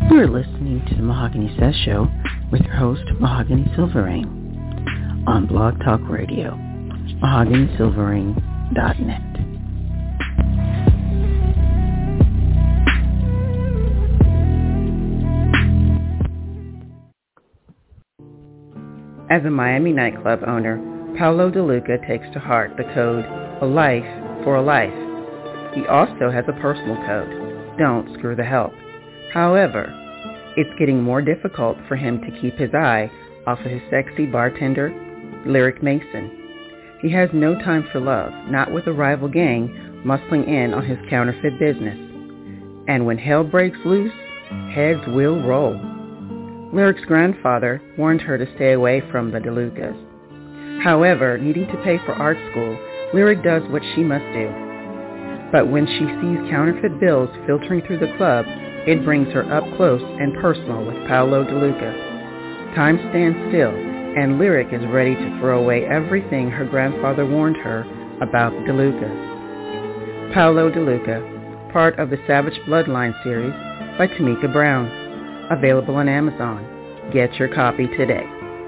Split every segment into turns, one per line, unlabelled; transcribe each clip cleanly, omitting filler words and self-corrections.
You're listening to the Mahogany Says Show with your host, Mahogany Silverring, on Blog Talk Radio, mahoganysilverring.net. As a Miami nightclub owner, Paolo DeLuca takes to heart the code, a life for a life. He also has a personal code, don't screw the help. However, it's getting more difficult for him to keep his eye off of his sexy bartender, Lyric Mason. He has no time for love, not with a rival gang muscling in on his counterfeit business. And when hell breaks loose, heads will roll. Lyric's grandfather warned her to stay away from the DeLucas. However, needing to pay for art school, Lyric does what she must do. But when she sees counterfeit bills filtering through the club, it brings her up close and personal with Paolo DeLuca. Time stands still, and Lyric is ready to throw away everything her grandfather warned her about the DeLucas. Paolo DeLuca, part of the Savage Bloodline series by Tamika Brown. Available on Amazon. Get your copy today.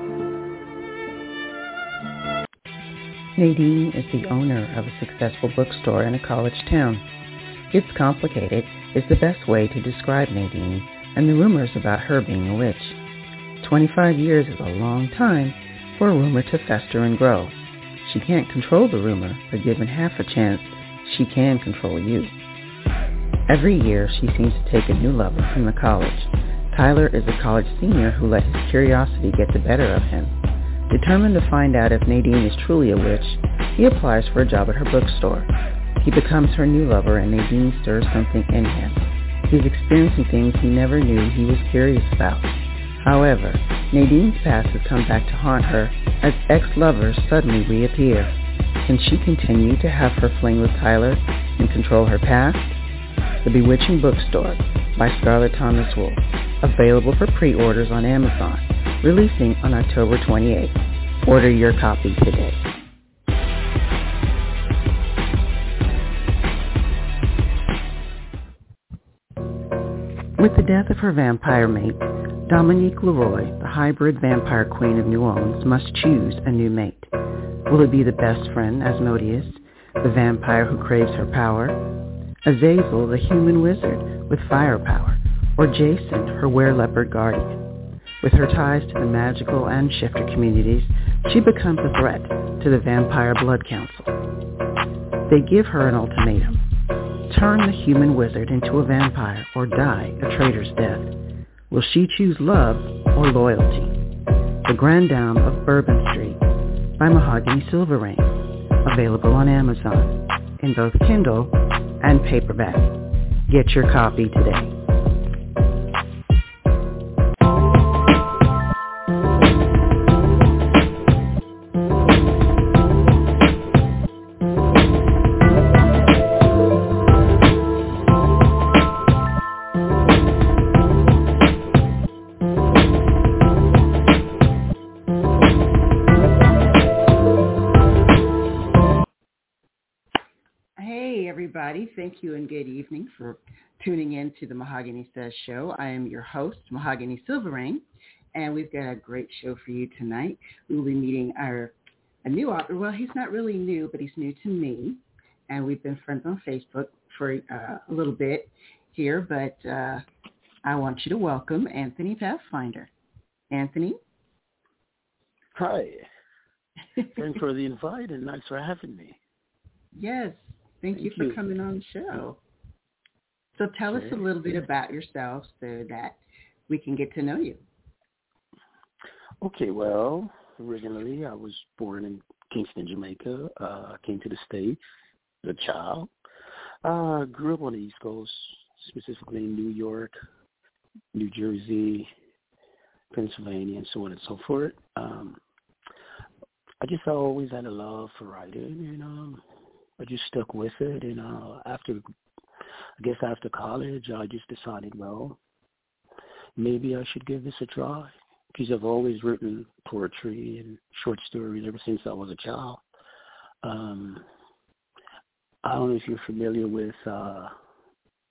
Nadine is the owner of a successful bookstore in a college town. It's complicated is the best way to describe Nadine and the rumors about her being a witch. 25 years is a long time for a rumor to fester and grow. She can't control the rumor, but given half a chance, she can control you. Every year, she seems to take a new lover from the college. Tyler is a college senior who let his curiosity get the better of him. Determined to find out if Nadine is truly a witch, he applies for a job at her bookstore. He becomes her new lover and Nadine stirs something in him. He's experiencing things he never knew he was curious about. However, Nadine's past has come back to haunt her as ex-lovers suddenly reappear. Can she continue to have her fling with Tyler and control her past? The Bewitching Bookstore by Scarlett Thomas Wolfe. Available for pre-orders on Amazon, releasing on October 28th. Order your copy today. With the death of her vampire mate, Dominique Leroy, the hybrid vampire queen of New Orleans, must choose a new mate. Will it be the best friend, Asmodeus, the vampire who craves her power? Azazel, the human wizard with firepower? Or Jason, her were-leopard guardian. With her ties to the magical and shifter communities, she becomes a threat to the Vampire Blood Council. They give her an ultimatum. Turn the human wizard into a vampire or die a traitor's death. Will she choose love or loyalty? The Grand Dame of Bourbon Street by Mahogany Silverring. Available on Amazon in both Kindle and paperback. Get your copy today. Thank you and good evening for tuning in to the Mahogany Says Show. I am your host, Mahogany Silverring, and we've got a great show for you tonight. We will be meeting a new author. Well, he's not really new, but he's new to me, and we've been friends on Facebook for a little bit here, but I want you to welcome Anthony Pathfinder. Anthony?
Hi. Thanks for the invite, and thanks for having me.
Yes. Thank you for coming on the show. So tell us a little bit about yourself so that we can get to know you.
Okay, well, originally I was born in Kingston, Jamaica. I came to the States as a child. Grew up on the East Coast, specifically in New York, New Jersey, Pennsylvania, and so on and so forth. I just always had a love for writing, and I just stuck with it, and after college, I just decided, well, maybe I should give this a try, because I've always written poetry and short stories ever since I was a child. I don't know if you're familiar with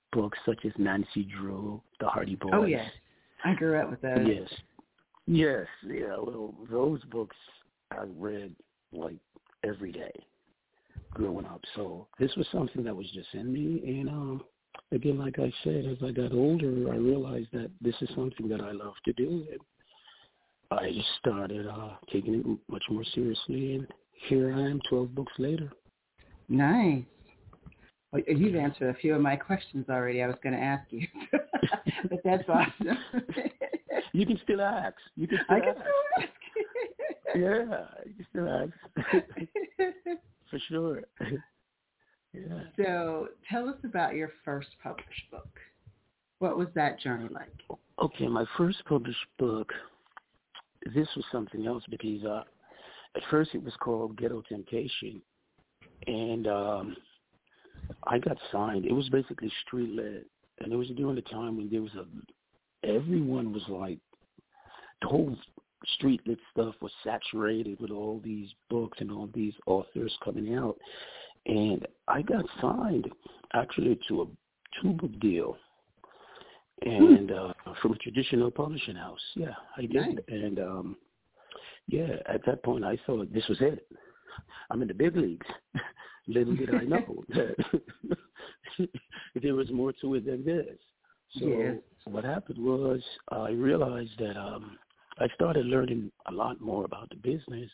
books such as Nancy Drew, The Hardy Boys.
Oh, yes. I grew up with those.
Yes. Yeah, well, those books I read, like, every day growing up. So this was something that was just in me. And, again, like I said, as I got older, I realized that this is something that I love to do. And I just started taking it much more seriously. And here I am 12 books later.
Nice. Well, you've answered a few of my questions already I was going to ask you. But that's awesome.
You can still ask.
I can still ask.
Yeah, you can still ask. For sure. Yeah.
So tell us about your first published book. What was that journey like?
Okay, my first published book, this was something else because at first it was called Ghetto Temptation. And I got signed. It was basically street lit. And it was during the time when there was everyone was like, the whole street lit stuff was saturated with all these books and all these authors coming out. And I got signed actually to a 2-book deal. And from a traditional publishing house. Yeah, I did. Nice. And at that point I thought this was it. I'm in the big leagues. Little did I know that there was more to it than this. So what happened was I realized that I started learning a lot more about the business,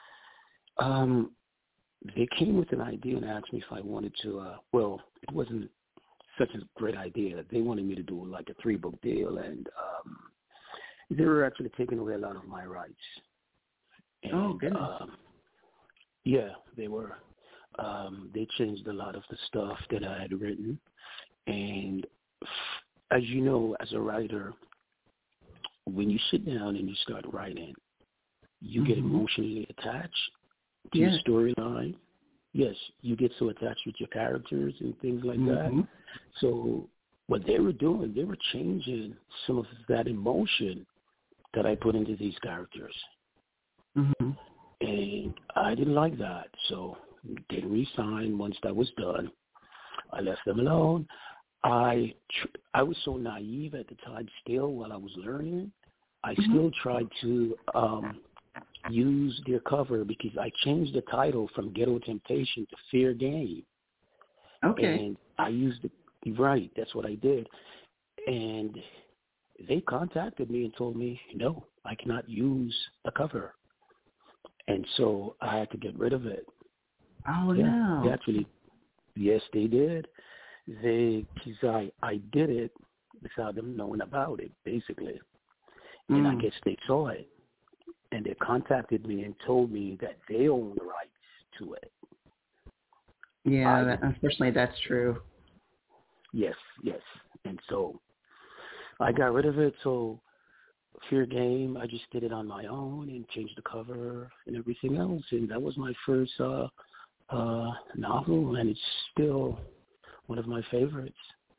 and they came with an idea and asked me if I wanted to, it wasn't such a great idea. They wanted me to do like a 3-book deal, and they were actually taking away a lot of my rights. And,
goodness.
Yeah, they were. They changed a lot of the stuff that I had written. And as you know, as a writer, when you sit down and you start writing, you get emotionally attached to the storyline. Yes, you get so attached with your characters and things like that. So what they were doing, they were changing some of that emotion that I put into these characters. And I didn't like that, so didn't re-sign. Once that was done, I left them alone. I was so naive at the time still while I was learning. I still tried to use their cover because I changed the title from Ghetto Temptation to Fair Game.
Okay.
And I used it, right, that's what I did. And they contacted me and told me, no, I cannot use the cover. And so I had to get rid of it.
Oh, no.
They actually, yes, they did. Because I did it without them knowing about it, basically. And I guess they saw it. And they contacted me and told me that they own the rights to it.
Yeah, unfortunately, that's true.
Yes. And so I got rid of it. So Fair Game, I just did it on my own and changed the cover and everything else. And that was my first novel, and it's still one of my favorites.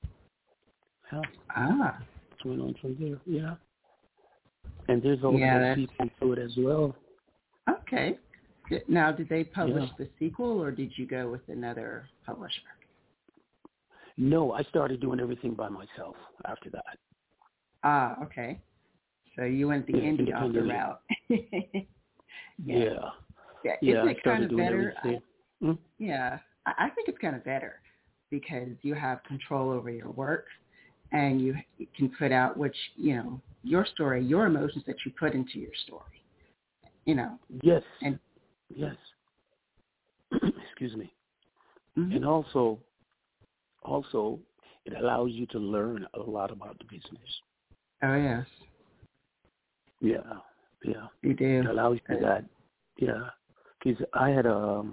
Yeah. It's went on from there, yeah. And there's also a sequel to it as well.
Okay. Now, did they publish the sequel, or did you go with another publisher?
No, I started doing everything by myself after that.
Okay. So you went the indie author route.
Yeah.
Isn't it kind of better?
Yeah.
I think it's kind of better because you have control over your work, and you can put out your story, your emotions that you put into your story.
Yes.
And
yes. Excuse me. And also, it allows you to learn a lot about the business.
Oh, yes.
Yeah.
You do.
It allows you that. Yeah. Because I had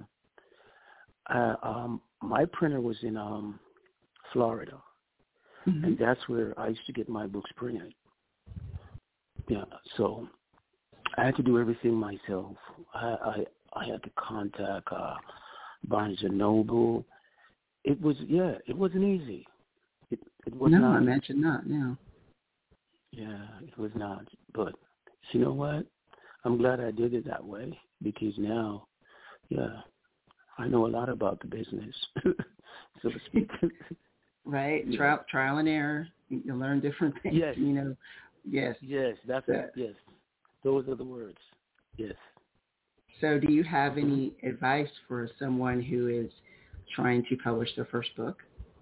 my printer was in Florida, and that's where I used to get my books printed. Yeah. So I had to do everything myself. I had to contact Barnes and Noble. It wasn't easy. It was not.
No, I imagine not. No.
Yeah, it was not. But you know what? I'm glad I did it that way because now, I know a lot about the business, so to speak.
right?
Yeah.
Trial and error. You learn different things.
Yes.
Yes.
Yes, that's it. Yes. Those are the words. Yes.
So, do you have
Hmm.
any advice for someone who is trying to publish their first book?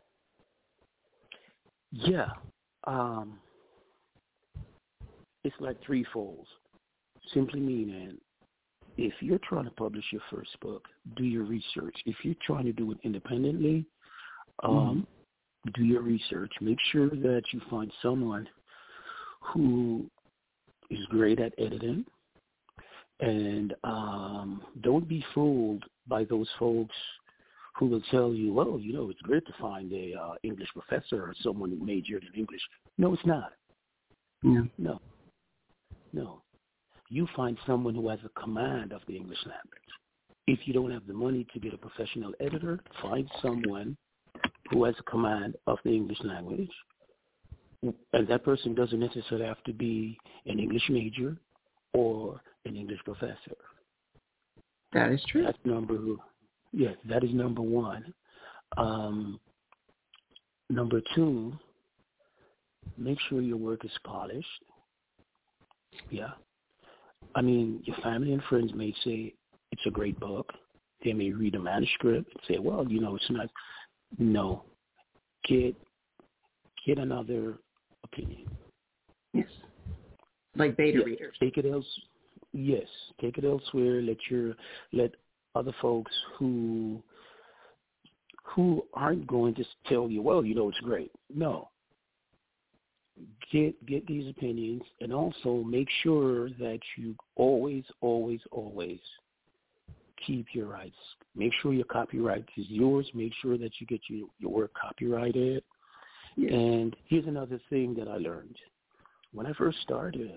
Yeah. Um, it's like threefold. Simply meaning, if you're trying to publish your first book, do your research. If you're trying to do it independently,
Mm-hmm.
do your research. Make sure that you find someone who is great at editing, and don't be fooled by those folks who will tell you, well, it's great to find a English professor or someone who majored in English. No, it's not.
Yeah.
No. You find someone who has a command of the English language. If you don't have the money to get a professional editor, find someone who has a command of the English language. And that person doesn't necessarily have to be an English major or an English professor.
That is true.
That is number one. Number two, make sure your work is polished. Yeah. I mean, your family and friends may say it's a great book. They may read a manuscript and say, well, it's not. No. Get another opinion.
Yes. Like beta readers.
Take it elsewhere. Let other folks who aren't going to tell you, well, it's great. No. Get these opinions, and also make sure that you always keep your rights. Make sure your copyright is yours. Make sure that you get your work copyrighted.
Yes.
And here's another thing that I learned. When I first started,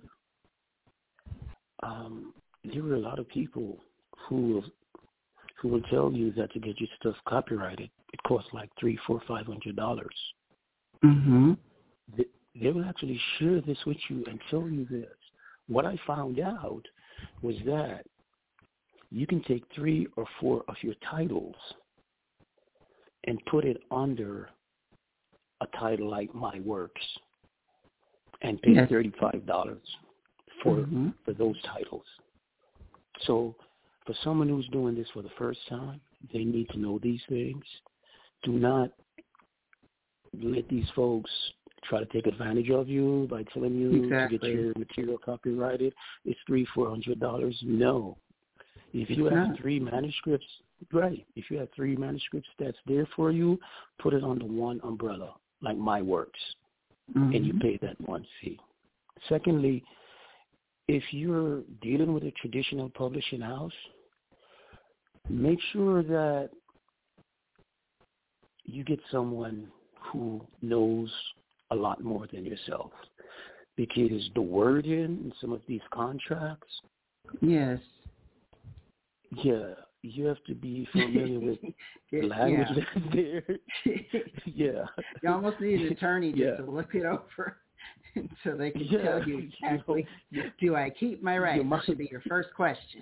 there were a lot of people who will tell you that to get your stuff copyrighted, it costs like $300, $400, $500.
Mm-hmm.
They will actually share this with you and tell you this. What I found out was that you can take 3 or 4 of your titles and put it under a title like My Works and pay $35 for those titles. So for someone who's doing this for the first time, they need to know these things. Do not let these folks try to take advantage of you by telling you to get your material copyrighted. It's $300-$400. No. If you have 3 manuscripts, right. If you have 3 manuscripts that's there for you, put it under one umbrella, like My Works, and you pay that one fee. Secondly, if you're dealing with a traditional publishing house, make sure that you get someone who knows a lot more than yourself, because the wording in some of these contracts,
yes,
you have to be familiar with the language that's there. You
almost need an attorney just to look it over so they can tell you exactly, do I keep my rights? That should be your first question.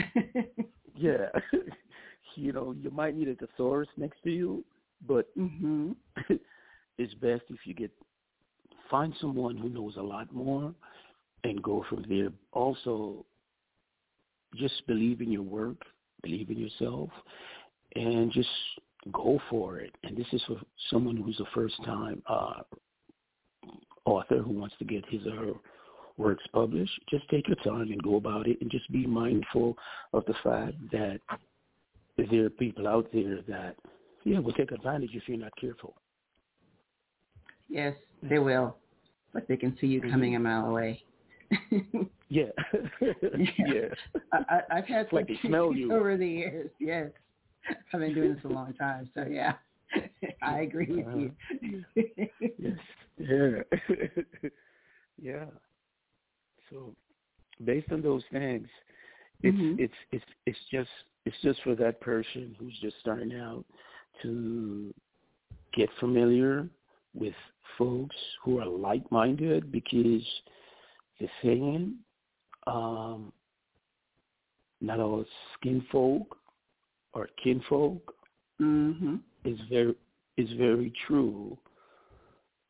You might need a thesaurus next to you, but it's best if you find someone who knows a lot more and go from there. Also, just believe in your work, believe in yourself, and just go for it. And this is for someone who's a first-time author who wants to get his or her works published. Just take your time and go about it, and just be mindful of the fact that there are people out there that, will take advantage if you're not careful.
Yes, they will. But they can see you coming a mile away. I've had
like they smell you
over the years. Yes, I've been doing this a long time, so I agree with you.
So, based on those things, it's just for that person who's just starting out to get familiar with folks who are like-minded, because the saying, not all skinfolk or kinfolk, is very true.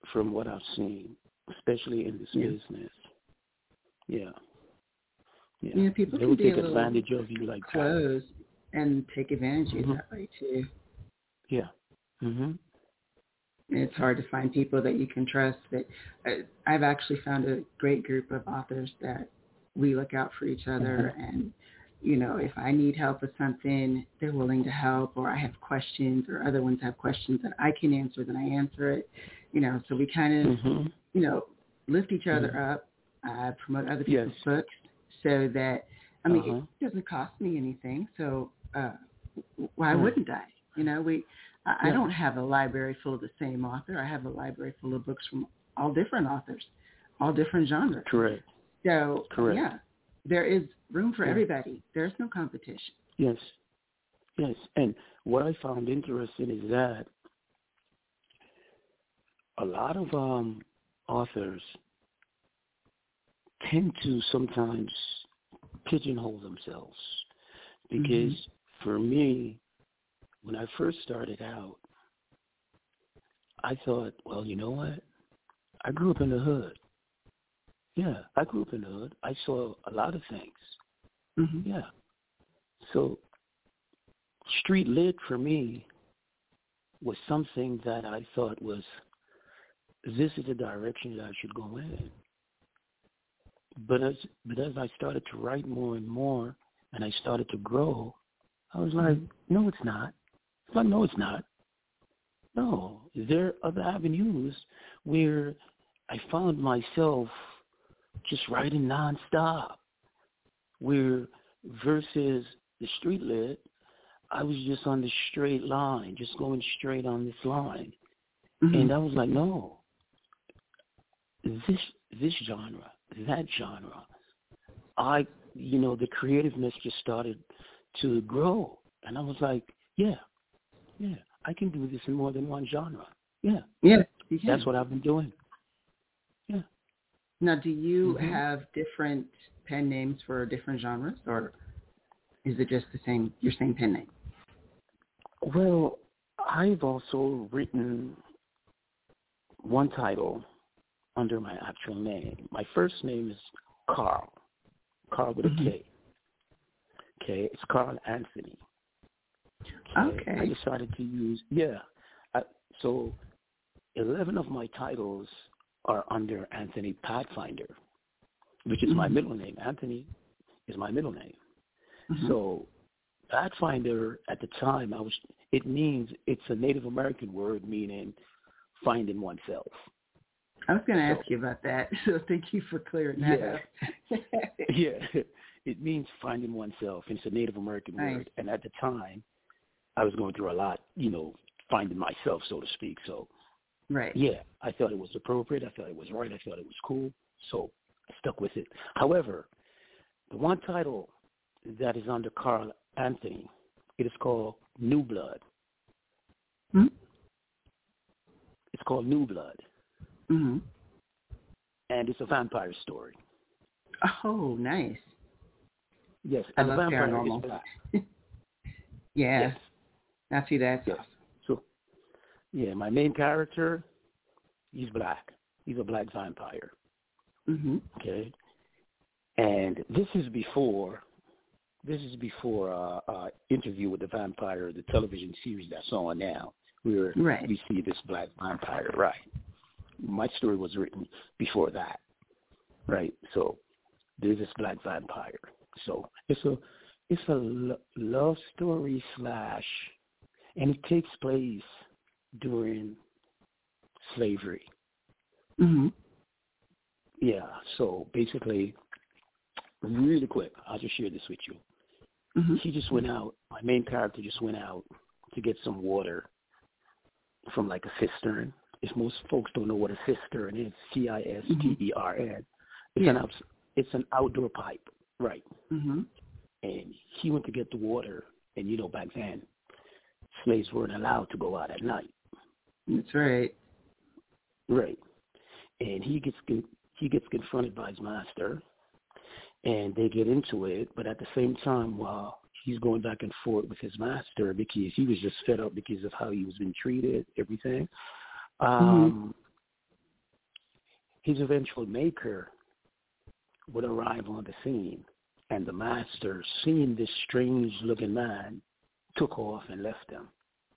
from what I've seen, especially in this business. Yeah.
Yeah, people
they
can
will
be
take
a little
advantage of you like
closed and take advantage of you
that.
that way too.
Yeah. Mhm.
It's hard to find people that you can trust. But I've actually found a great group of authors that we look out for each other. And, if I need help with something, they're willing to help, or I have questions, or other ones have questions that I can answer, then I answer it. So we kind of, lift each other up, promote other people's books so that, it doesn't cost me anything. So why wouldn't I? I don't have a library full of the same author. I have a library full of books from all different authors, all different genres.
Correct.
So, yeah, there is room for everybody. There's no competition.
Yes. And what I found interesting is that a lot of authors tend to sometimes pigeonhole themselves because for me, when I first started out, I thought, well, you know what? I grew up in the hood. Yeah, I grew up in the hood. I saw a lot of things. Yeah. So street lit for me was something that I thought was, this is the direction that I should go in. But as I started to write more and more and I started to grow, I was like, no, it's not. It's like, no, it's not. No, there are other avenues where I found myself just writing nonstop, where versus the street lit, I was just on the straight line, just going straight on this line. And I was like, no, this genre, that genre, the creativeness just started to grow. And I was like, yeah, I can do this in more than one genre. Yeah, you can. That's what I've been doing. Yeah.
Now, do you have different pen names for different genres, or is it just your same pen name?
Well, I've also written one title under my actual name. My first name is Carl with a K. Okay, it's Carl Anthony. Okay. I decided to use, so 11 of my titles are under Anthony Pathfinder, which is my middle name. Anthony is my middle name. So Pathfinder at the time, it means, it's a Native American word meaning finding oneself.
I was going to ask you about that, so thank you for clearing that up.
It means finding oneself. It's a Native American word. And at the time, I was going through a lot, finding myself, so to speak. So, I thought it was appropriate. I thought it was right. I thought it was cool. So I stuck with it. However, the one title that is under Carl Anthony, it is called New Blood. It's called New Blood. And it's a vampire story.
Oh, nice.
Yes,
and
the vampire
paranormal.
is black.
Yes. Now see that's
awesome. So, my main character, he's black. He's a black vampire. Okay. And this is before Interview with the Vampire, the television series that's on now, where we see this black vampire. Right. My story was written before that. Right. So there's this black vampire. So it's a love story / and it takes place during slavery. Yeah. So basically, really quick, I'll just share this with you. He just went out. My main character just went out to get some water from like a cistern. If most folks don't know what a cistern is, cistern. It's an outdoor pipe, right? And he went to get the water, and back then, slaves weren't allowed to go out at night.
That's right.
Right. And he gets confronted by his master, and they get into it. But at the same time, while he's going back and forth with his master, because he was just fed up because of how he was being treated, everything. his eventual maker would arrive on the scene, and the master, seeing this strange-looking man, took off and left him.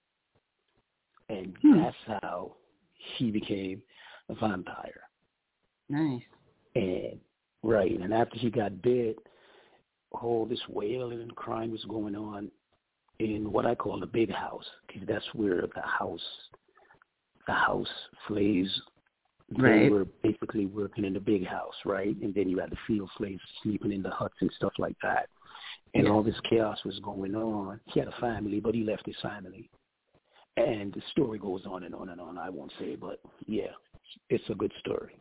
And that's how he became a vampire.
Nice.
And right, and after he got bit, all this wailing and crying was going on in what I call the big house, because that's where the house slaves, they were basically working in the big house, right? And then you had the field slaves sleeping in the huts and stuff like that. And all this chaos was going on. He had a family, but he left his family. And the story goes on and on and on. I won't say, but yeah, it's a good story.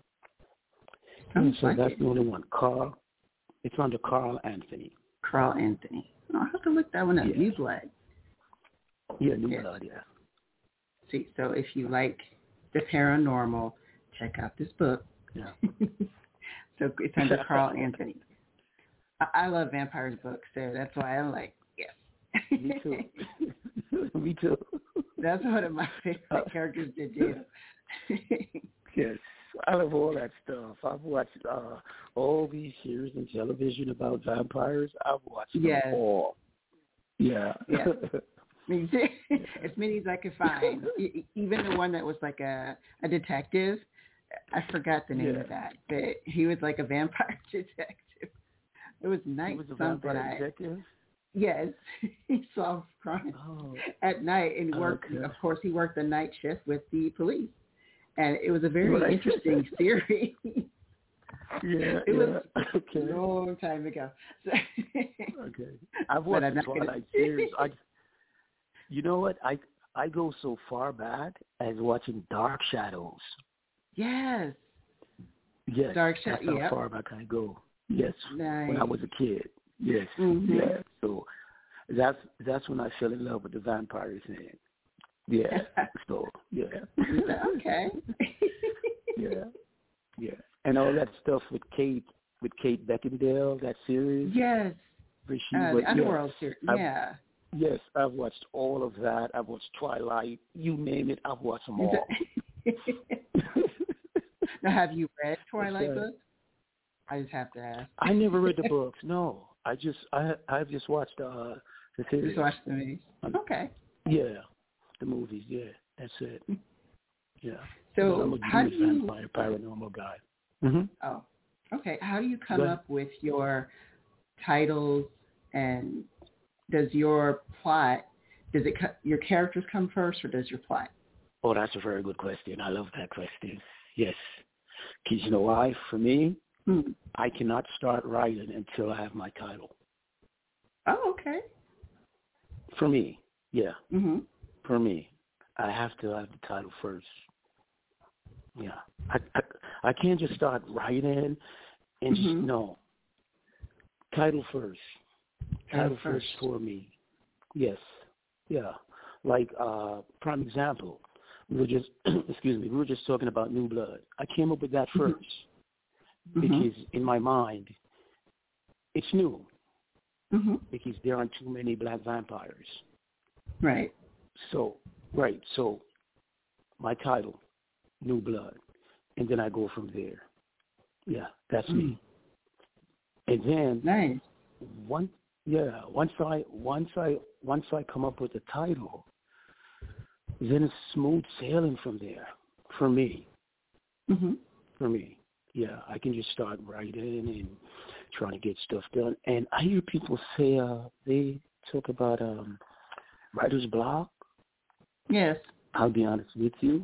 And so that's the only one. It's under Carl Anthony.
Carl Anthony. Oh, I'll have to look that one up.
Yeah.
New Blood.
Yeah, New Blood, yeah.
See, so if you like the paranormal, check out this book.
Yeah.
So it's under Carl Anthony. I love vampires books, so that's why I'm like, yes.
Me too. Me too.
That's one of my favorite characters to do.
Yes, I love all that stuff. I've watched all these series on television about vampires. I've watched them all. Yeah.
Yeah. Me too. As many as I could find. Even the one that was like a detective. I forgot the name of that, but he was like a vampire detective. It was night.
He was a vampire detective?
Yes. He solved crime at night and worked.
Okay.
Of course, he worked the night shift with the police. And it was a very interesting series. It was a long time ago. So
okay. I've watched the Twilight series. You know what? I go so far back as watching Dark Shadows.
Yes.
Yes.
Dark Shadows.
That's how far back I go. Yes.
Nice.
When I was a kid. Yes.
Mm-hmm.
Yeah. So that's when I fell in love with the vampire thing. Yeah. So yeah.
Okay.
Yeah. Yeah. And all that stuff with Kate Beckinsale, that series.
Yes. The Underworld series. Yeah.
Yes, I've watched all of that. I've watched Twilight. You name it, I've watched them all.
Now, have you read Twilight books? I just have to ask.
I never read the books. No, I've just watched the series.
Just watched the movies. Okay.
Yeah, the movies. Yeah, that's it. Yeah.
So
I'm a
how do you
vampire paranormal guy? Mm-hmm.
Oh, okay. How do you come up with your titles, and does your plot? Your characters come first, or does your plot?
Oh, that's a very good question. I love that question. Yes, because you know why? For me, I cannot start writing until I have my title.
Oh, okay.
For me, yeah.
Mm-hmm.
For me, I have to have the title first. Yeah, I can't just start writing and just no. Title first. Title first for me. Yes. Yeah. Like prime example, we were just we were just talking about New Blood. I came up with that first because in my mind it's new because there aren't too many black vampires.
Right.
So my title, New Blood, and then I go from there. Yeah, that's me. And then once I come up with the title, then it's smooth sailing from there. For me. For me. Yeah, I can just start writing and trying to get stuff done. And I hear people say they talk about writer's block.
Yes.
I'll be honest with you.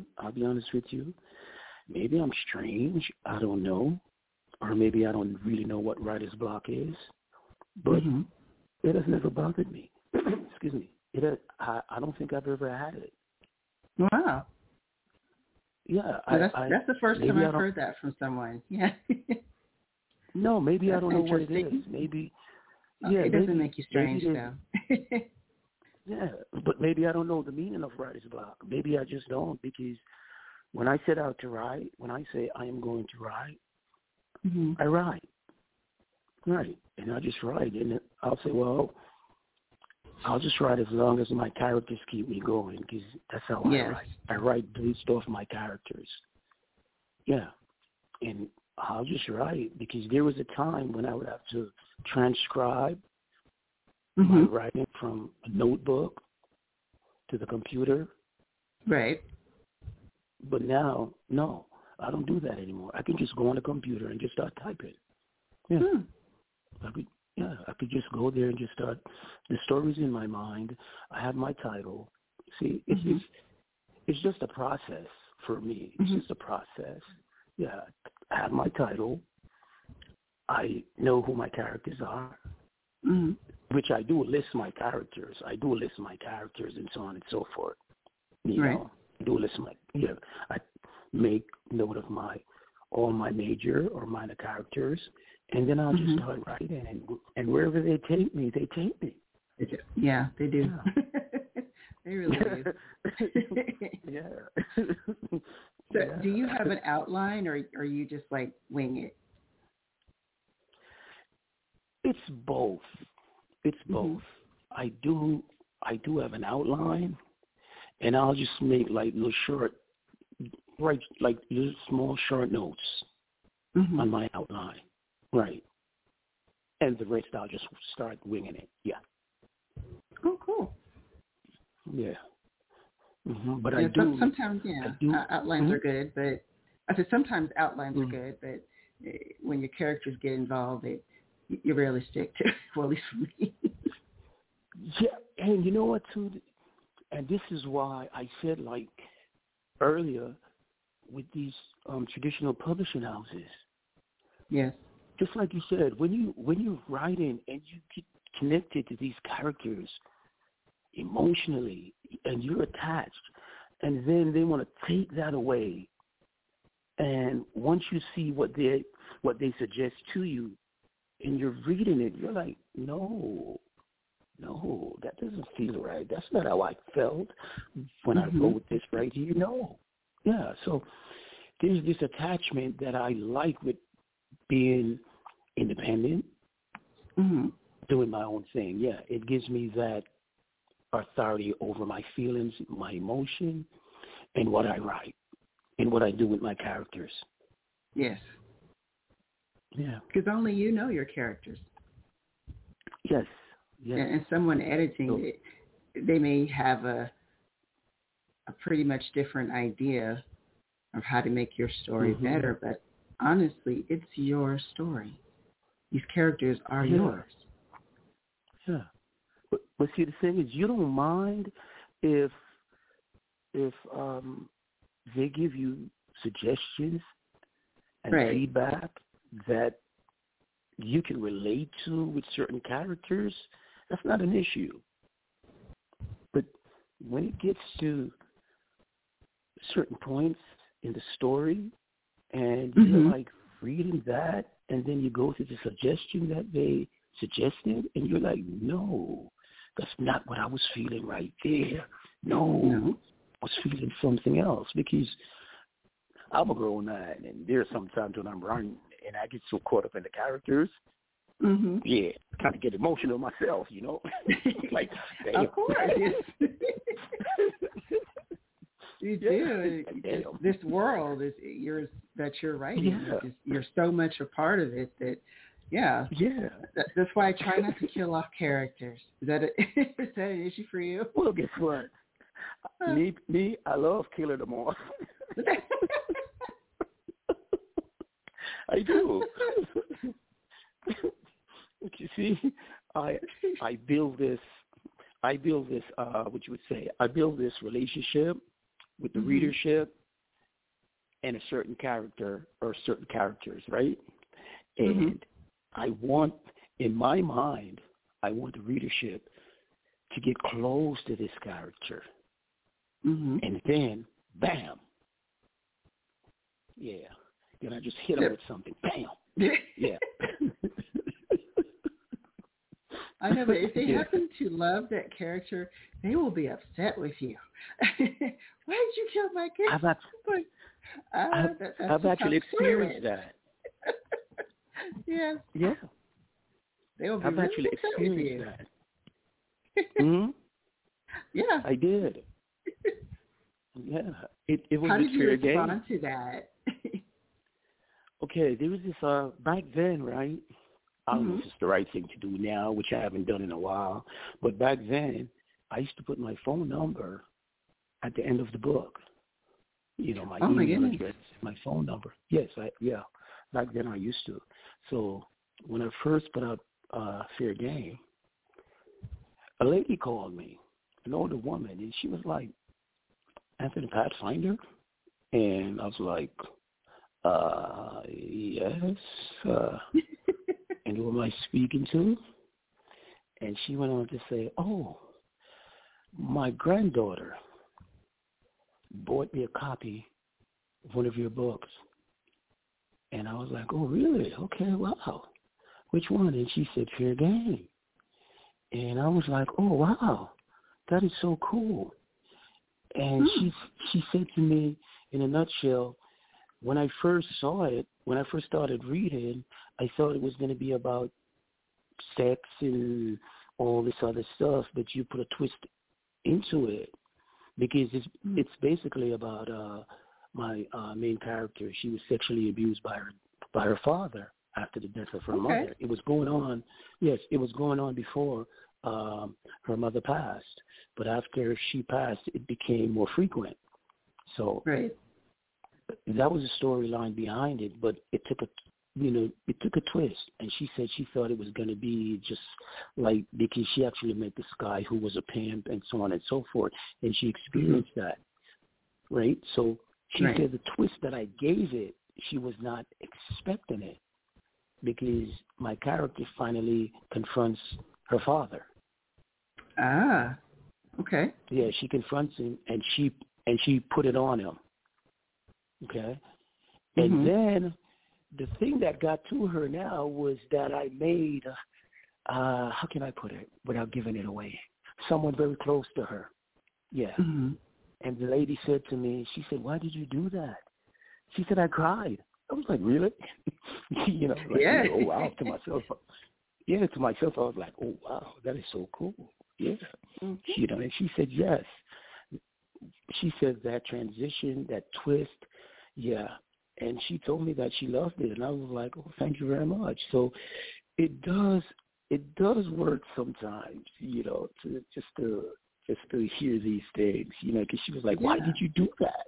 Maybe I'm strange. I don't know. Or maybe I don't really know what writer's block is. But it has never bothered me. Excuse me. I don't think I've ever had it.
Wow.
Yeah.
That's the first time I've heard that from someone. Yeah.
No, maybe I don't know what it is. Maybe. Yeah.
It doesn't make you strange, though.
Yeah, but maybe I don't know the meaning of writer's block. Maybe I just don't, because when I set out to write, when I say I am going to write, I write. Right. And I just write. And I'll say, well, I'll just write as long as my characters keep me going, because that's how I write. I write based off my characters. Yeah. and I'll just write, because there was a time when I would have to transcribe my writing from a notebook to the computer.
Right.
But now, no, I don't do that anymore. I can just go on the computer and just start typing. Yeah. I could just go there and just start. The story's in my mind. I have my title. See, it's just a process for me. It's just a process. Yeah, I have my title. I know who my characters are, which I do list my characters. I do list my characters and so on and so forth. You know, I do list I make note of all my major or minor characters, and then I'll just start writing, and wherever they take me, they take me.
Yeah, they do. Yeah. They really do.
Yeah.
So do you have an outline, or you just like wing it?
It's both. It's both. I do have an outline, and I'll just make like little short, like little small short notes on my outline. Right. And the rest I'll just start winging it. Yeah.
Oh, cool.
Yeah. But
yeah,
I do.
Sometimes, outlines are good, but I said sometimes outlines are good, but when your characters get involved, you rarely stick to it, well, at least for me.
Yeah, and you know what, too? And this is why I said, like, earlier with these traditional publishing houses.
Yes.
Just like you said, when you're writing and you get connected to these characters emotionally and you're attached, and then they want to take that away, and once you see what they suggest to you and you're reading it, you're like, no, that doesn't feel right. That's not how I felt when I wrote this right here. No. Yeah, so there's this attachment that I like with being independent, doing my own thing. Yeah, it gives me that authority over my feelings, my emotion, and what I write, and what I do with my characters.
Yes.
Yeah.
Because only you know your characters.
Yes. Yes.
And someone editing it, they may have a pretty much different idea of how to make your story better, but honestly, it's your story. These characters are yours.
Yeah. But see, the thing is, you don't mind if they give you suggestions and feedback that you can relate to with certain characters. That's not an issue. But when it gets to certain points in the story and you're like reading that, and then you go to the suggestion that they suggested, and you're like, no, that's not what I was feeling right there. No. I was feeling something else, because I'm a grown man, and there's sometimes when I'm writing and I get so caught up in the characters, yeah, kind of get emotional myself, you know. Like, damn.
Of course. You do. This world is yours that you're writing.
Yeah.
You're so much a part of it that, yeah. That's why I try not to kill off characters. Is that an issue for you?
Well, guess what? Me, I love killing them off. I do. But you see, I build this. What you would say? I build this relationship with the readership and a certain character or certain characters, right? And I want, in my mind, I want the readership to get close to this character. And then, bam. Yeah. Then I just hit them with something. Bam. Yeah.
I know, but if they happen to love that character, they will be upset with you. Why did you kill my character?
I've actually experienced that.
Yes.
Yeah.
They will be
I've
really
actually experienced that.
Yeah.
I did. Yeah. It was
How
a
did you
fair game.
respond to that?
Okay, there was this, back then, right? I don't know if it's the right thing to do now, which I haven't done in a while, but back then, I used to put my phone number at the end of the book. You know, my email address, my phone number. Yes, back then I used to. So when I first put out Fair Game, a lady called me, an older woman, and she was like, Anthony Pathfinder? And I was like, yes. And who am I speaking to? And she went on to say, oh, my granddaughter bought me a copy of one of your books. And I was like, oh, really? Okay, wow. Which one? And she said, Fair Game. And I was like, oh, wow, that is so cool. And she said to me, in a nutshell, when I first saw it, when I first started reading, I thought it was going to be about sex and all this other stuff, but you put a twist into it because it's basically about my main character. She was sexually abused by her father after the death of her mother. It was going on. Yes, it was going on before her mother passed, but after she passed, it became more frequent. So that was a storyline behind it, but it took a twist. And she said she thought it was going to be just like, because she actually met this guy who was a pimp and so on and so forth, and she experienced that, right? So she said the twist that I gave it, she was not expecting it, because my character finally confronts her father.
Ah, okay.
Yeah, she confronts him, and she put it on him. Okay, and then the thing that got to her now was that I made, how can I put it without giving it away? Someone very close to her. Yeah. And the lady said to me, she said, why did you do that? She said, I cried. I was like, really? Oh, wow, to myself. Yeah, to myself, I was like, oh, wow, that is so cool. Yeah. And she said, yes. She said that transition, that twist, yeah. And she told me that she loved it, and I was like, oh, thank you very much. So it does work sometimes, to just to hear these things, because she was like, why did you do that?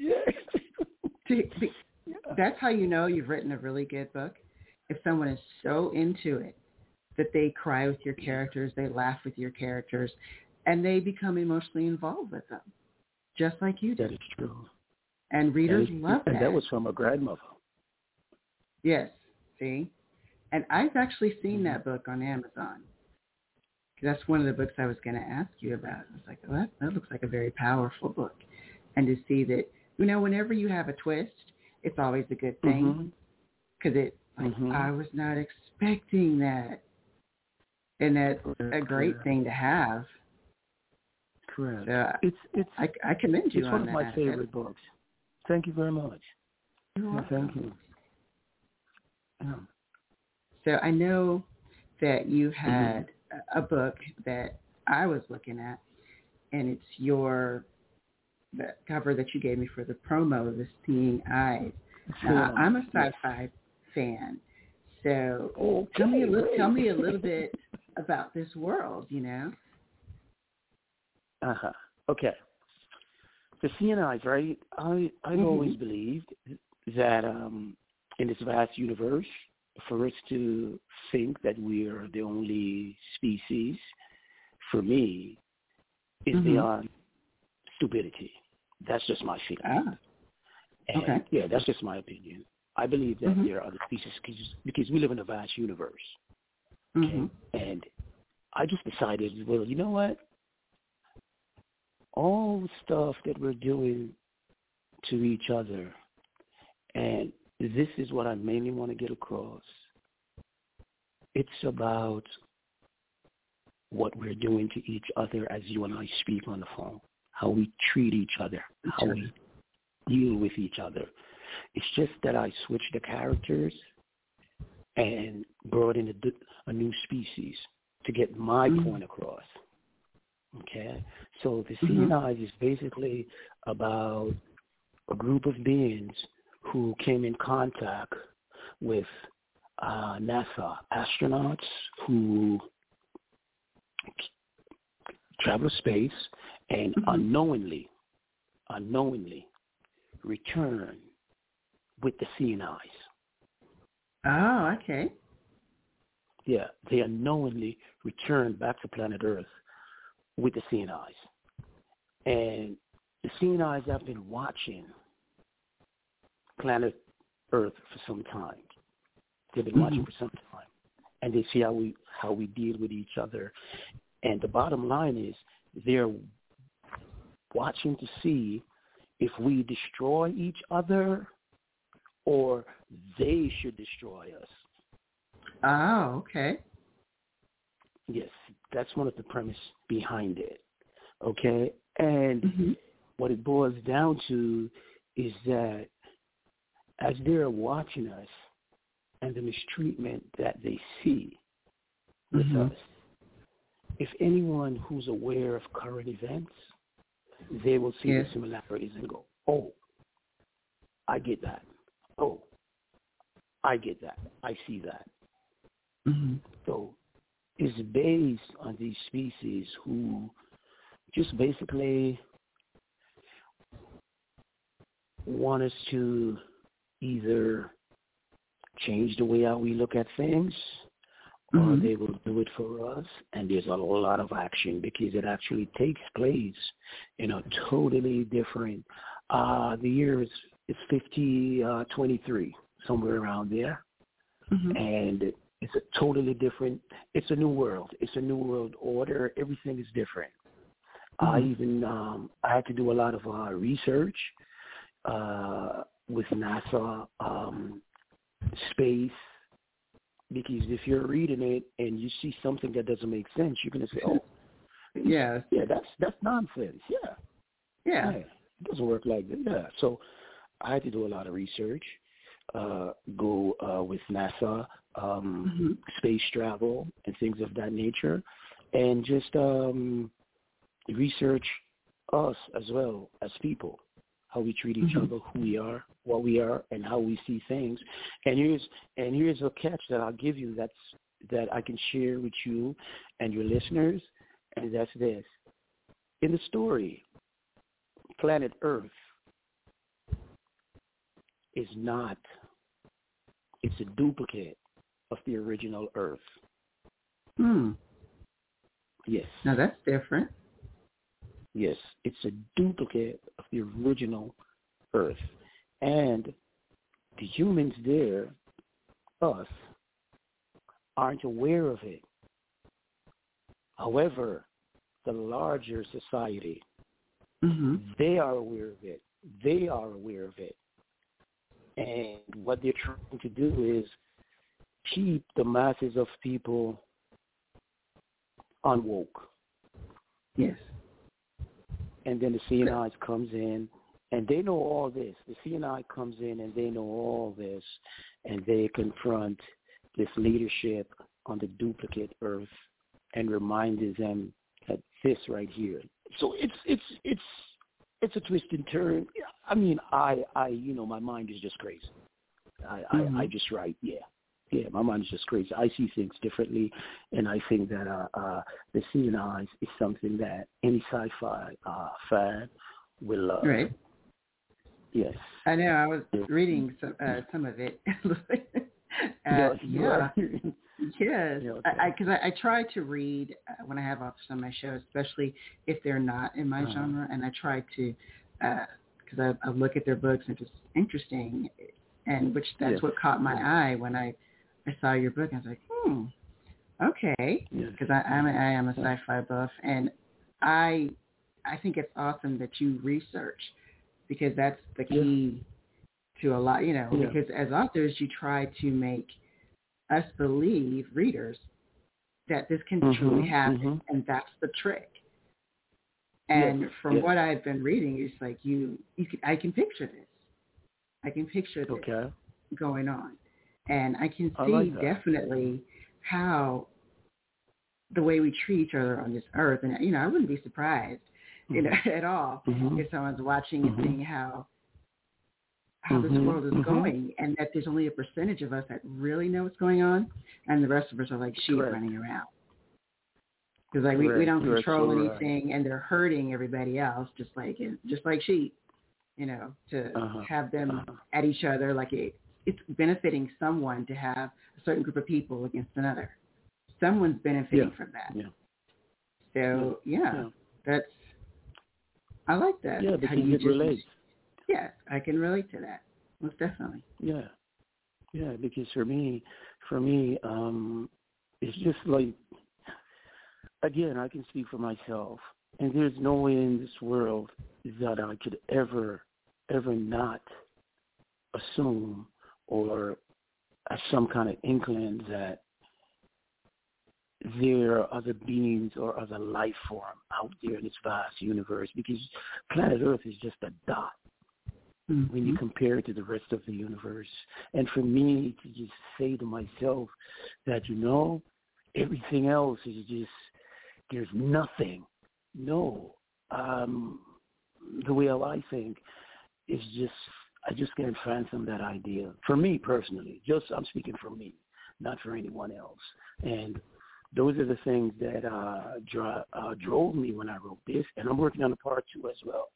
Yeah.
That's how you know you've written a really good book. If someone is so into it that they cry with your characters, they laugh with your characters, and they become emotionally involved with them, just like you did.
That is true.
And readers love that.
And that was from a grandmother.
Yes, see? And I've actually seen that book on Amazon. That's one of the books I was going to ask you about. I was like, oh, that looks like a very powerful book. And to see that, whenever you have a twist, it's always a good thing. Because I was not expecting that. And that's a great thing to have.
Correct.
So I commend you
on that. It's one of my favorite books. Thank you very much. Thank you.
So I know that you had a book that I was looking at, and it's the cover that you gave me for the promo, The Seeing Eyes. I'm a sci-fi fan, so tell me a little bit about this world.
Okay. The Seeing Eyes, right? I've always believed that in this vast universe, for us to think that we are the only species, for me, is beyond stupidity. That's just my feeling. And, yeah, that's just my opinion. I believe that there are other species because we live in a vast universe. Okay? And I just decided, well, you know what? All the stuff that we're doing to each other, and this is what I mainly want to get across. It's about what we're doing to each other as you and I speak on the phone, how we treat each other, how we deal with each other. It's just that I switched the characters and brought in a new species to get my point across. Okay? So the Seeing Eyes is basically about a group of beings who came in contact with NASA astronauts who travel space and unknowingly return with the seeing eyes.
Oh, okay.
Yeah, they unknowingly return back to planet Earth with the seeing eyes. And the seeing eyes have been watching planet Earth for some time. They've been watching for some time. And they see how we deal with each other. And the bottom line is they're watching to see if we destroy each other or they should destroy us.
Oh, okay.
Yes, that's one of the premise behind it. Okay? And what it boils down to is that as they're watching us and the mistreatment that they see with us, if anyone who's aware of current events, they will see the similarities and go, oh, I get that. Oh, I get that. I see that. So it's based on these species who just basically want us to either change the way how we look at things or they will do it for us. And there's a lot of action because it actually takes place in a totally different, the year is 2023, somewhere around there. And it's a totally different, it's a new world. It's a new world order. Everything is different. I had to do a lot of research with NASA, space, because if you're reading it and you see something that doesn't make sense, you're going to say, oh, yeah, that's nonsense. Yeah, it doesn't work like that. Yeah, so I had to do a lot of research, go with NASA, space travel and things of that nature, and just research us as well as people, how we treat each other, who we are, what we are, and how we see things. And here's a catch that I'll give you that I can share with you and your listeners, and that's this. In the story, planet Earth is not, it's a duplicate of the original Earth. Yes.
Now that's different.
Yes, it's a duplicate of the original Earth. And the humans there, us, aren't aware of it. However, the larger society, they are aware of it. They are aware of it. And what they're trying to do is keep the masses of people unwoke.
Yes.
And then the CNI comes in, and they know all this. The CNI comes in, and they know all this, and they confront this leadership on the duplicate Earth and reminds them that this right here. So it's a twist and turn. I mean, I my mind is just crazy. I just write, yeah, my mind is just crazy. I see things differently, and I think that the CNI is something that any sci-fi fan will love.
Right.
Yes.
I know. I was reading some of it. Yes. Because I try to read when I have authors on my show, especially if they're not in my genre, and I try to, because I look at their books and it's interesting, and that's what caught my eye when I saw your book. I was like, okay, because I am a sci-fi buff, and I think it's awesome that you research, because that's the key to a lot, because as authors, you try to make us believe, readers, that this can truly happen, and that's the trick. And from what I've been reading, it's like I can picture this. I can picture this going on. And I can see definitely how the way we treat each other on this earth, and, I wouldn't be surprised, at all if someone's watching and seeing how how this world is going, and that there's only a percentage of us that really know what's going on, and the rest of us are like sheep running around. Because like we don't control anything, and they're hurting everybody else, just like sheep, to have them at each other. Like it's benefiting someone to have a certain group of people against another. Someone's benefiting from that. Yeah. So that's, I like that.
Yeah, because it relates.
Yeah, I can relate to that. Most definitely.
Yeah, because for me, it's just like, again, I can speak for myself, and there's no way in this world that I could ever not assume or have some kind of inkling that there are other beings or other life form out there in this vast universe, because planet Earth is just a dot when you compare it to the rest of the universe. And for me to just say to myself that, everything else is just, there's nothing. No. The way I think is just, I just can't fathom that idea. For me personally, I'm speaking for me, not for anyone else. And those are the things that drove me when I wrote this, and I'm working on a part 2 as well.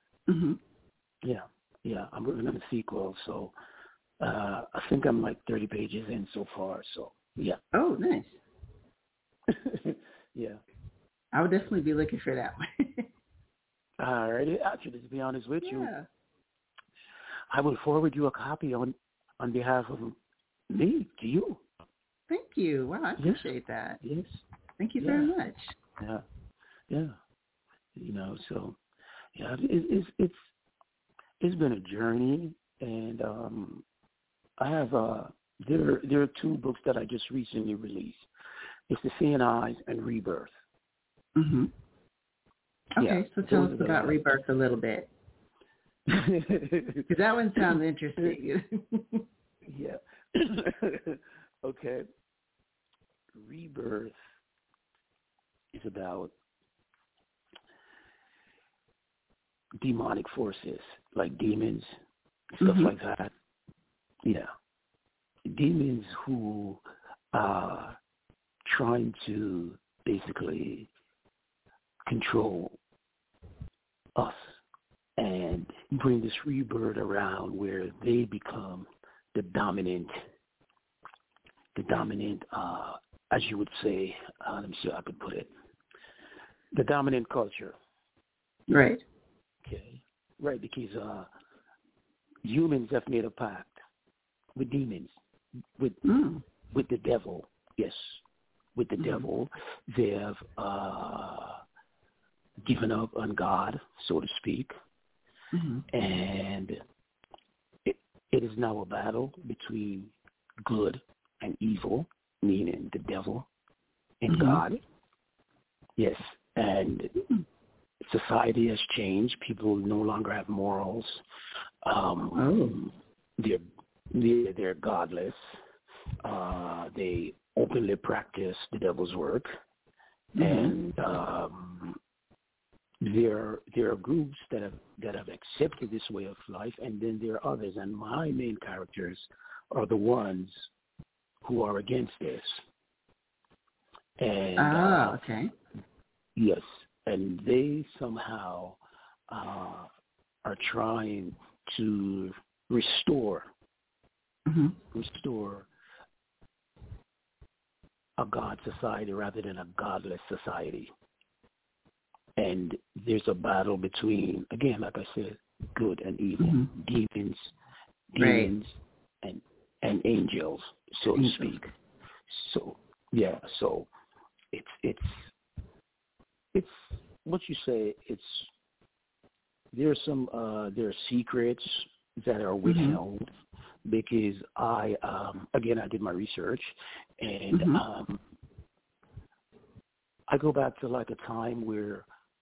Yeah, I'm working on a sequel, so I think I'm like 30 pages in so far, so yeah.
Oh, nice.
Yeah.
I would definitely be looking for that one.
All right. Actually, to be honest with you, I will forward you a copy on behalf of me to you.
Thank you. Wow, I appreciate that.
Yes.
Thank you very much.
Yeah. So it's been a journey, and I have there are 2 books that I just recently released. It's The Seeing Eyes and Rebirth.
Okay, so tell us about Rebirth a little bit. Because that one sounds interesting.
Yeah. Okay. Rebirth is about demonic forces, like demons, stuff like that. Yeah. Demons who are trying to basically control us and bring this rebirth around where they become the dominant, as you would say, let me see how I could put it, the dominant culture.
Right.
Okay. Right, because humans have made a pact with demons, with the devil. Yes, with the devil. They have given up on God, so to speak, and it is now a battle between good and evil, meaning the devil and God. Yes, and society has changed. People no longer have morals. They're godless. They openly practice the devil's work, and there are groups that have accepted this way of life, and then there are others. And my main characters are the ones who are against this. And
okay.
Yes, and they somehow are trying to restore a God society rather than a godless society. And there's a battle between, again, like I said, good and evil, demons, and angels, so to speak. So yeah, so it's what you say. There are secrets that are withheld because I did my research, and I go back to like a time where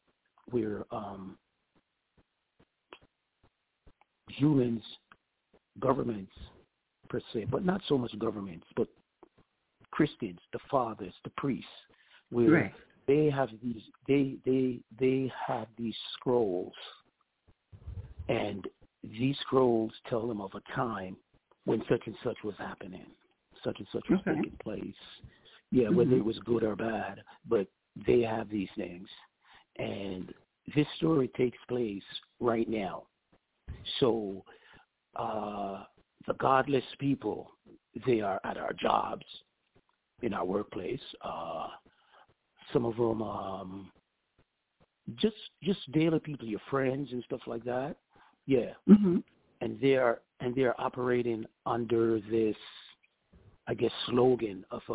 humans, governments per se, but not so much governments, but Christians, the fathers, the priests, where they have these scrolls, and these scrolls tell them of a time when such and such was happening, such and such was taking place. Yeah, whether it was good or bad, but they have these things. And this story takes place right now. So the godless people, they are at our jobs, in our workplace. Some of them just daily people, your friends and stuff like that. Yeah.
Mm-hmm.
And they're operating under this, I guess, slogan of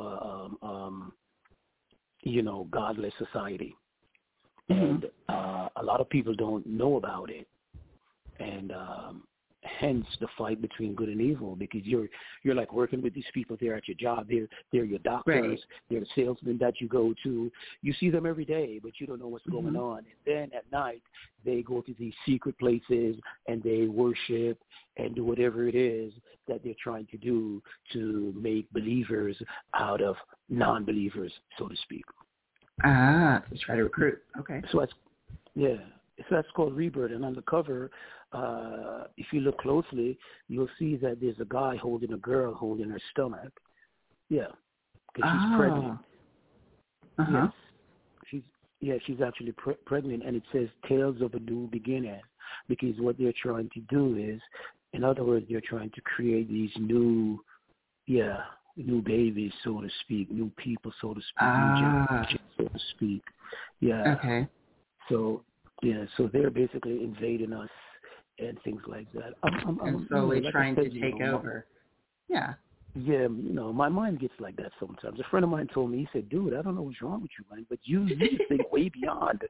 godless society. And a lot of people don't know about it. And hence the fight between good and evil, because you're like working with these people. They're at your job. They're your doctors.
Right.
They're the salesmen that you go to. You see them every day, but you don't know what's going on. And then at night, they go to these secret places and they worship and do whatever it is that they're trying to do to make believers out of non-believers, so to speak.
Ah, to try to recruit. Okay.
So that's called Rebirth. And on the cover, if you look closely, you'll see that there's a guy holding a girl holding her stomach. Yeah, because she's pregnant. Yes, she's actually pregnant, and it says Tales of a New Beginning, because what they're trying to do is, in other words, they're trying to create these new babies, so to speak, new people, so to speak, new generations, so to speak. Yeah.
Okay.
So they're basically invading us and things like that.
And slowly trying to take over. Yeah.
Yeah, my mind gets like that sometimes. A friend of mine told me, he said, dude, I don't know what's wrong with you, man, but you just think way beyond.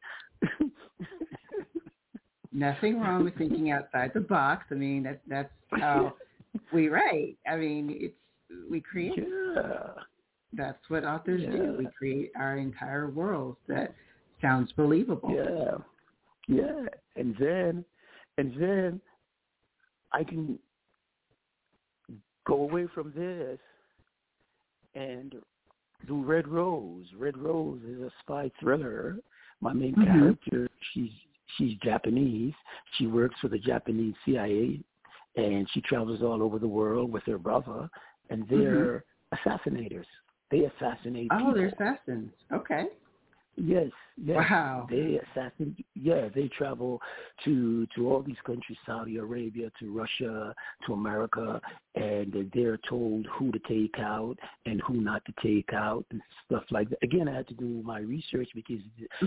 Nothing wrong with thinking outside the box. I mean, that's how we write. I mean, we create.
Yeah.
That's what authors do. We create our entire world that sounds believable.
Yeah. Yeah. And then I can go away from this and do Red Rose. Red Rose is a spy thriller. My main character, she's Japanese. She works for the Japanese CIA, and she travels all over the world with her brother, and they're assassinators. They assassinate people.
Oh, they're assassins. Okay.
Yes.
Wow.
They assassinate. Yeah, they travel to all these countries, Saudi Arabia, to Russia, to America, and they're told who to take out and who not to take out and stuff like that. Again, I had to do my research because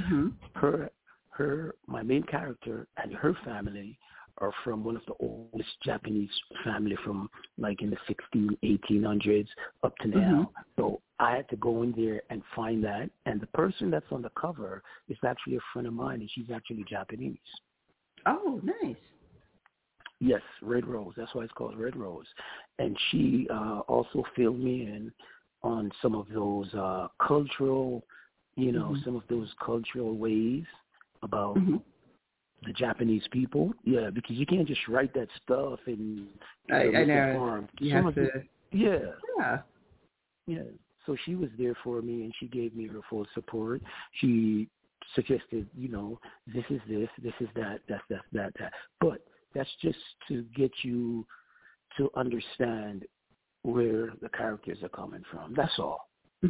my main character and her family are from one of the oldest Japanese family from like in the 1800s up to now. So I had to go in there and find that. And the person that's on the cover is actually a friend of mine, and she's actually Japanese.
Oh, nice.
Yes, Red Rose. That's why it's called Red Rose. And she also filled me in on some of those cultural, some of those cultural ways about the Japanese people. Yeah, because you can't just write that stuff and
I know. You have to.
Yeah. So she was there for me, and she gave me her full support. She suggested, this is this is that, that. But that's just to get you to understand where the characters are coming from. That's all.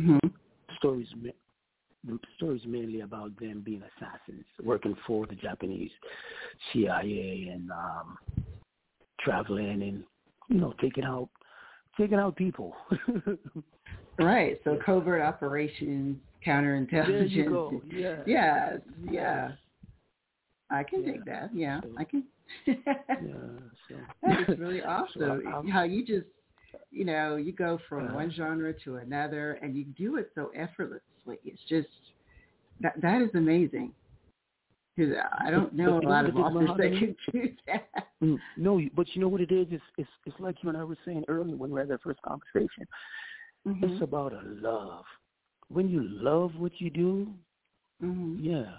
The story's mainly about them being assassins, working for the Japanese CIA and traveling and taking out people.
Right. So covert operations, counterintelligence.
There you go. Yeah.
Yeah. I can dig that. Yeah, I can. That's really awesome. How you just, you go from one genre to another, and you do it so effortlessly. It's just that is amazing. Because I don't know a lot of authors that can do that.
No, but you know what it is? It's like you and I were saying earlier when we had that first conversation. It's about a love. When you love what you do, when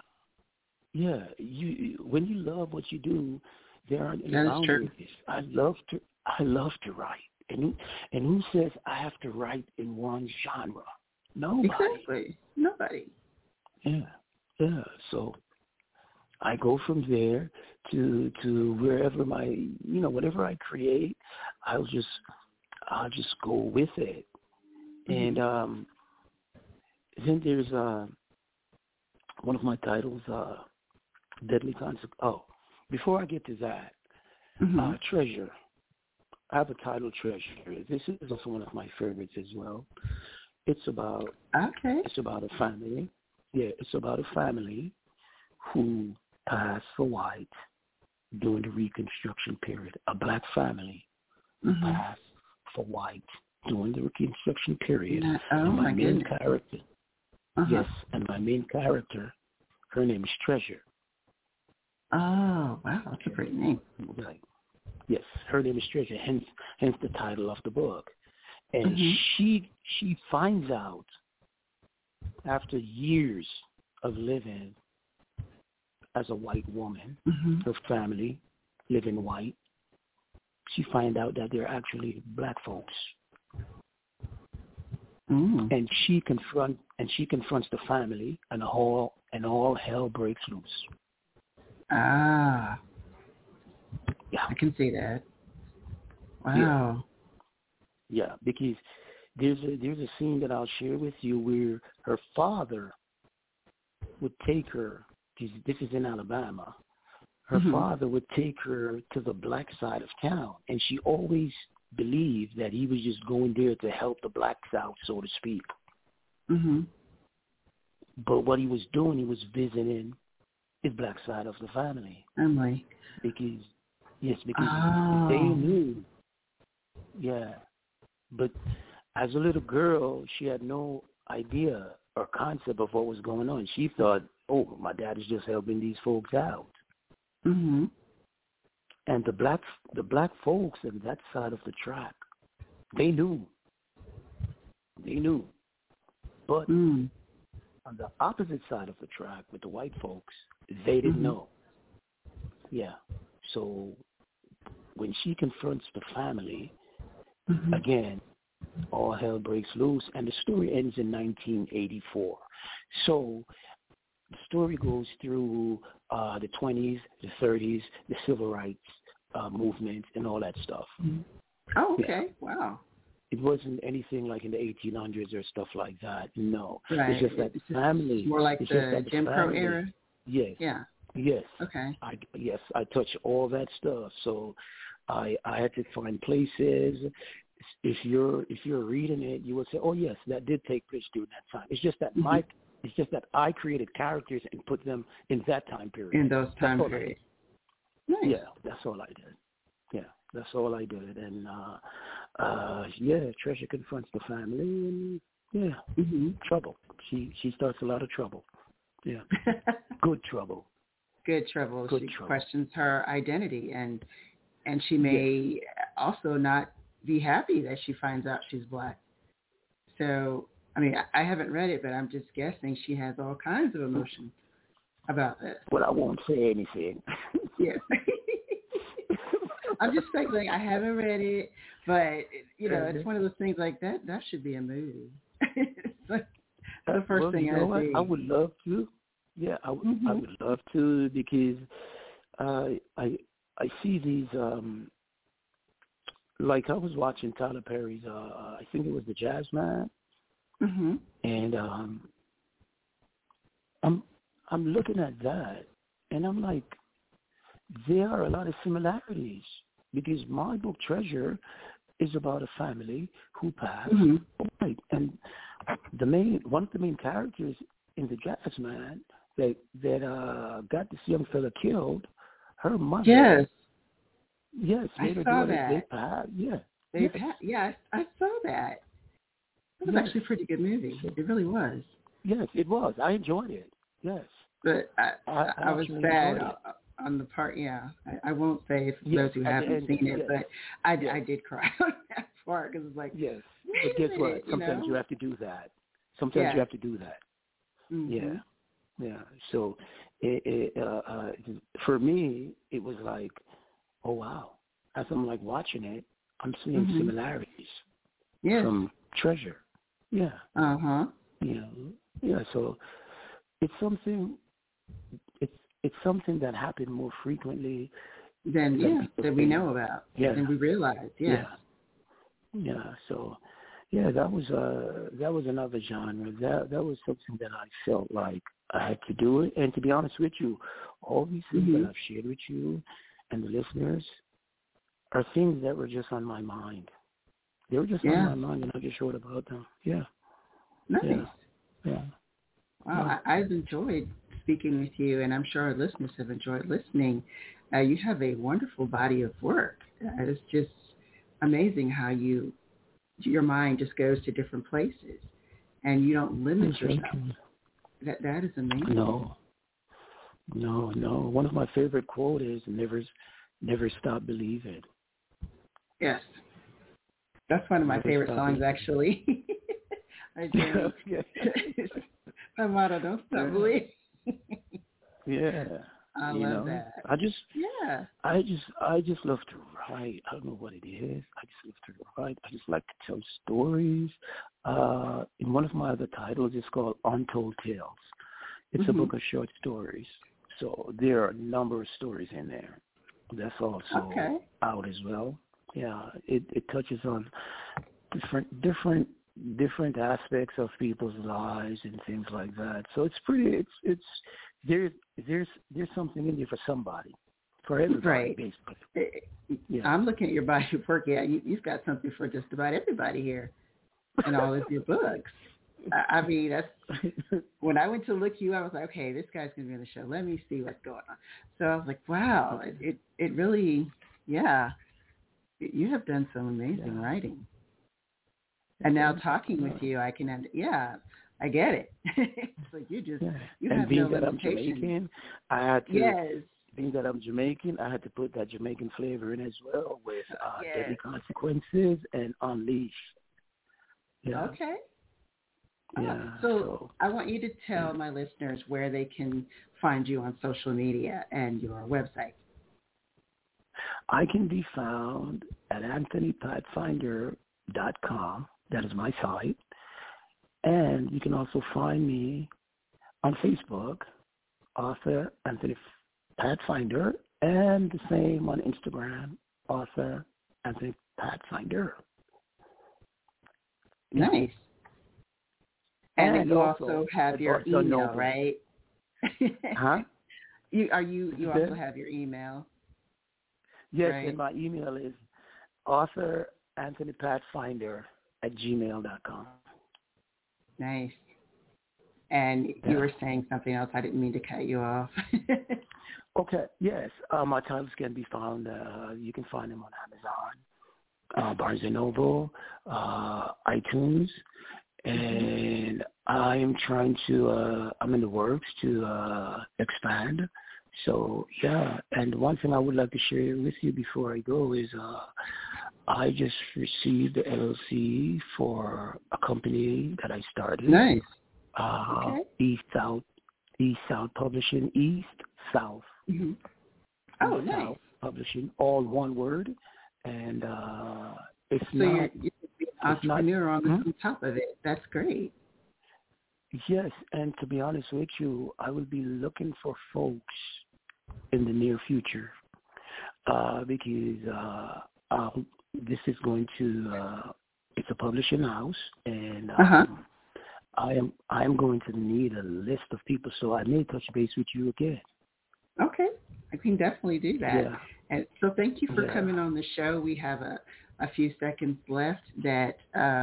you love what you do, there aren't any boundaries. I love to write, and who says I have to write in one genre? Nobody.
Exactly. Nobody.
Yeah. So I go from there to wherever whatever I create, I'll just go with it. And then there's one of my titles, Deadly Consequence. Oh, before I get to that, Treasure. I have a title, Treasure. This is also one of my favorites as well. It's about a family. Yeah, it's about a family who passed for white during the Reconstruction period. A black family who passed for white during the Reconstruction period. And my main character, yes, and my main character, her name is Treasure.
Oh, wow, that's a great name.
Right. Yes, her name is Treasure, hence the title of the book. And she finds out after years of living as a white woman, her family living white, she finds out that they're actually black folks. And she confronts the family, and all hell breaks loose.
Ah,
yeah,
I can see that. Wow.
Yeah, because there's a scene that I'll share with you where her father would take her. This is in Alabama. Her father would take her to the black side of town, and she always believed that he was just going there to help the blacks out, so to speak. But what he was doing, he was visiting his black side of the family.
Family.
Because they knew. Yeah. But as a little girl, she had no idea or concept of what was going on. She thought, oh, my dad is just helping these folks out. And the black folks on that side of the track, they knew. But on the opposite side of the track with the white folks, they didn't know. Yeah. So when she confronts the family, again, all hell breaks loose, and the story ends in 1984. So the story goes through the 20s, the 30s, the civil rights movement, and all that stuff.
Oh, okay.
Yeah.
Wow.
It wasn't anything like in the 1800s or stuff like that. No.
Right.
It's just that family.
More like the Jim Crow era?
Yes.
Yeah.
Yes.
Okay.
I touch all that stuff. So I had to find places. If you're reading it, you would say, oh yes, that did take place during that time. It's just that I created characters and put them in that time period.
In those time periods. Nice.
Yeah, that's all I did. Yeah, that's all I did. And Treasure confronts the family, and trouble. She starts a lot of trouble. Yeah, good trouble.
Good trouble.
Good
she
trouble.
Questions her identity, and she may also not be happy that she finds out she's black. So, I mean, I haven't read it, but I'm just guessing she has all kinds of emotions about this.
Well, I won't say anything.
Yeah. I'm just speculating. I haven't read it, but, it's one of those things like that. That should be a movie. It's like the first thing I see.
I would love to. Yeah, I would love to, because I see these, like I was watching Tyler Perry's, I think it was The Jazz Man, and I'm looking at that, and I'm like, there are a lot of similarities, because my book Treasure is about a family who passed, right, and one of the main characters in The Jazz Man that got this young fella killed, her mother. Yes,
I saw that.
They passed. Yeah.
I saw that. It was actually a pretty good movie. It really was.
Yes, it was. I enjoyed it. Yes.
But I was sad on the part. Yeah, I won't say if those who haven't seen it, but I did cry on that part, because it's like,
yes. But guess what? Sometimes you have to do that. You have to do that. Yeah. Yeah. So for me, it was like, oh wow! As I'm like watching it, I'm seeing similarities from Treasure. Yeah. Yeah. So it's something. it's something that happened more frequently
than we know about.
Yeah.
Than we realize. Yeah.
So, that was another genre. That was something that I felt like I had to do it. And to be honest with you, all these things that I've shared with you and the listeners are things that were just on my mind. They were just on my mind, and I just wrote about them. Yeah.
Nice.
Yeah.
Wow, I've enjoyed speaking with you, and I'm sure our listeners have enjoyed listening. You have a wonderful body of work. It's just amazing how your mind just goes to different places, and you don't limit yourself. That is amazing.
No. One of my favorite quotes is never stop believing.
Yes. That's one of my favorite songs, actually. I do. My motto, don't stop believing. I love that. I just love to write. I don't know what it is. I just love to write. I just like to tell stories. In one of my other titles, it's called Untold Tales. It's a book of short stories. So there are a number of stories in there. That's also out as well. Yeah, it touches on different aspects of people's lives and things like that. So it's pretty. There's something in there for somebody, for everybody, basically. Yeah. I'm looking at your body of work. Yeah, you've got something for just about everybody here, in all of your books. I mean, that's when I went to look you. I was like, okay, this guy's going to be on the show. Let me see what's going on. So I was like, wow, it really, you have done some amazing writing. And now talking with you, I can, I get it. It's like you have no limitation.
Being that I'm Jamaican, I had to put that Jamaican flavor in as well with Deadly Consequences and Unleash. Yeah.
Okay. So I want you to tell my listeners where they can find you on social media and your website.
I can be found at AnthonyPathfinder.com. That is my site. And you can also find me on Facebook, author Anthony Pathfinder, and the same on Instagram, author Anthony Pathfinder.
Nice. And you also have your email, right?
Huh?
You also have your email.
Yes,
right?
And my email is authoranthonypathfinder@gmail.com.
Nice. And you were saying something else. I didn't mean to cut you off.
Okay. Yes. My titles can be found. You can find them on Amazon, Barnes & Noble, iTunes. And I'm trying to, I'm in the works to expand. So, and one thing I would like to share with you before I go is I just received the LLC for a company that I started.
Nice.
East South Publishing, East South.
Mm-hmm. Oh,
East
nice.
South Publishing, all one word. And it's
so
not...
you're an entrepreneur on top of it. That's great.
Yes, and to be honest with you, I will be looking for folks in the near future because this is going to it's a publishing house, and I am going to need a list of people, so I may touch base with you again.
Okay, I can definitely do that.
Yeah.
And so thank you for coming on the show. We have a few seconds left that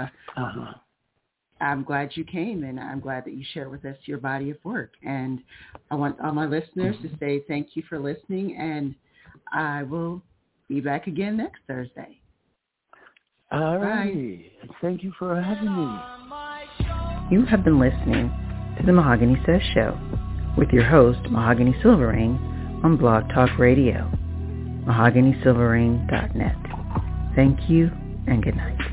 I'm glad you came, and I'm glad that you share with us your body of work. And I want all my listeners to say thank you for listening, and I will be back again next Thursday.
All right. Thank you for having me.
You have been listening to the Mahogany Says Show with your host, Mahogany Silverring, on Blog Talk Radio, mahoganysilverring.net. Thank you, and good night.